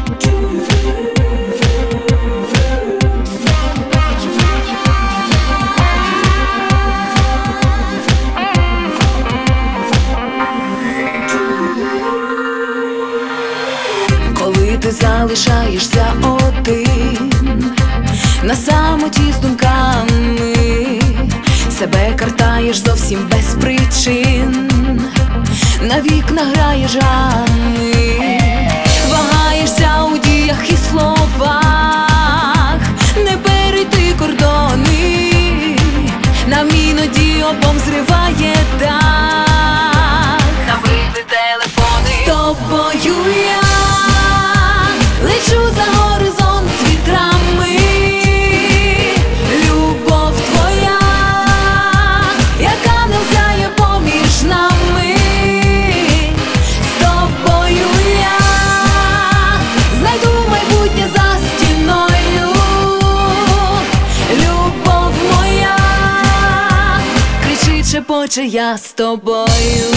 Коли ти залишаєшся один на самоті з думками, себе картаєш зовсім без причин, на вікна граєш грами, вагаєшся у діях і словах, не перейти кордони, нам іноді обом зриває дах, набридли телефони. З тобою я лечу за горизонт з вітрами, любов твоя, яка не взяє поміж нами. З тобою я знайду майбутнє за стіною, любов моя, кричить, шепоче, я з тобою.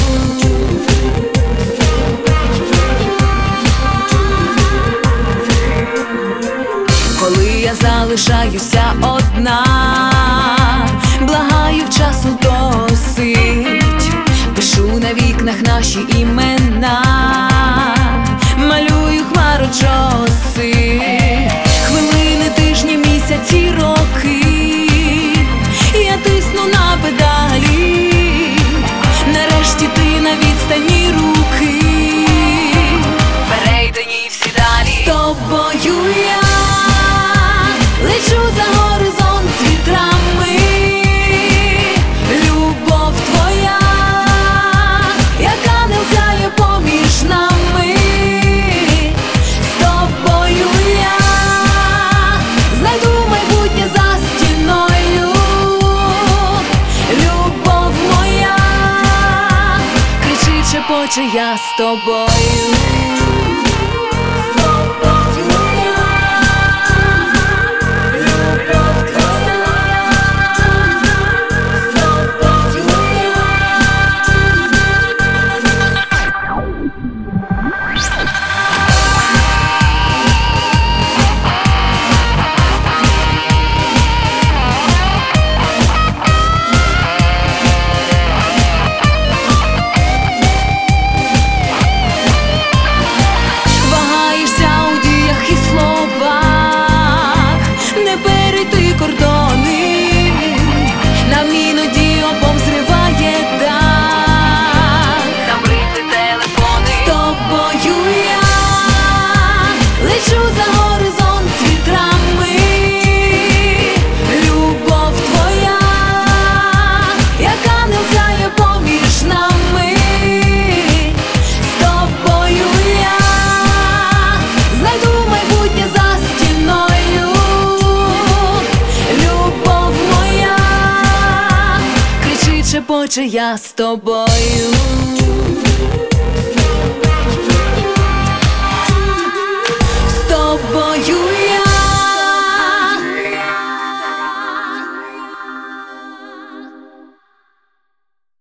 Коли я залишаюся одна, благаю, часу досить, пишу на вікнах наші імена, малюю хмарочоси, хвилини, тижні, місяці, роки, я тисну на педалі, нарешті ти на відстані руки, перейдені всі далі. З тобою я лечу за горизонт з вітрами, любов твоя, яка не взяє поміж нами. З тобою я знайду майбутнє за стіною, любов моя, кричить, шепоче, я з тобою. Шепоче, я з тобою.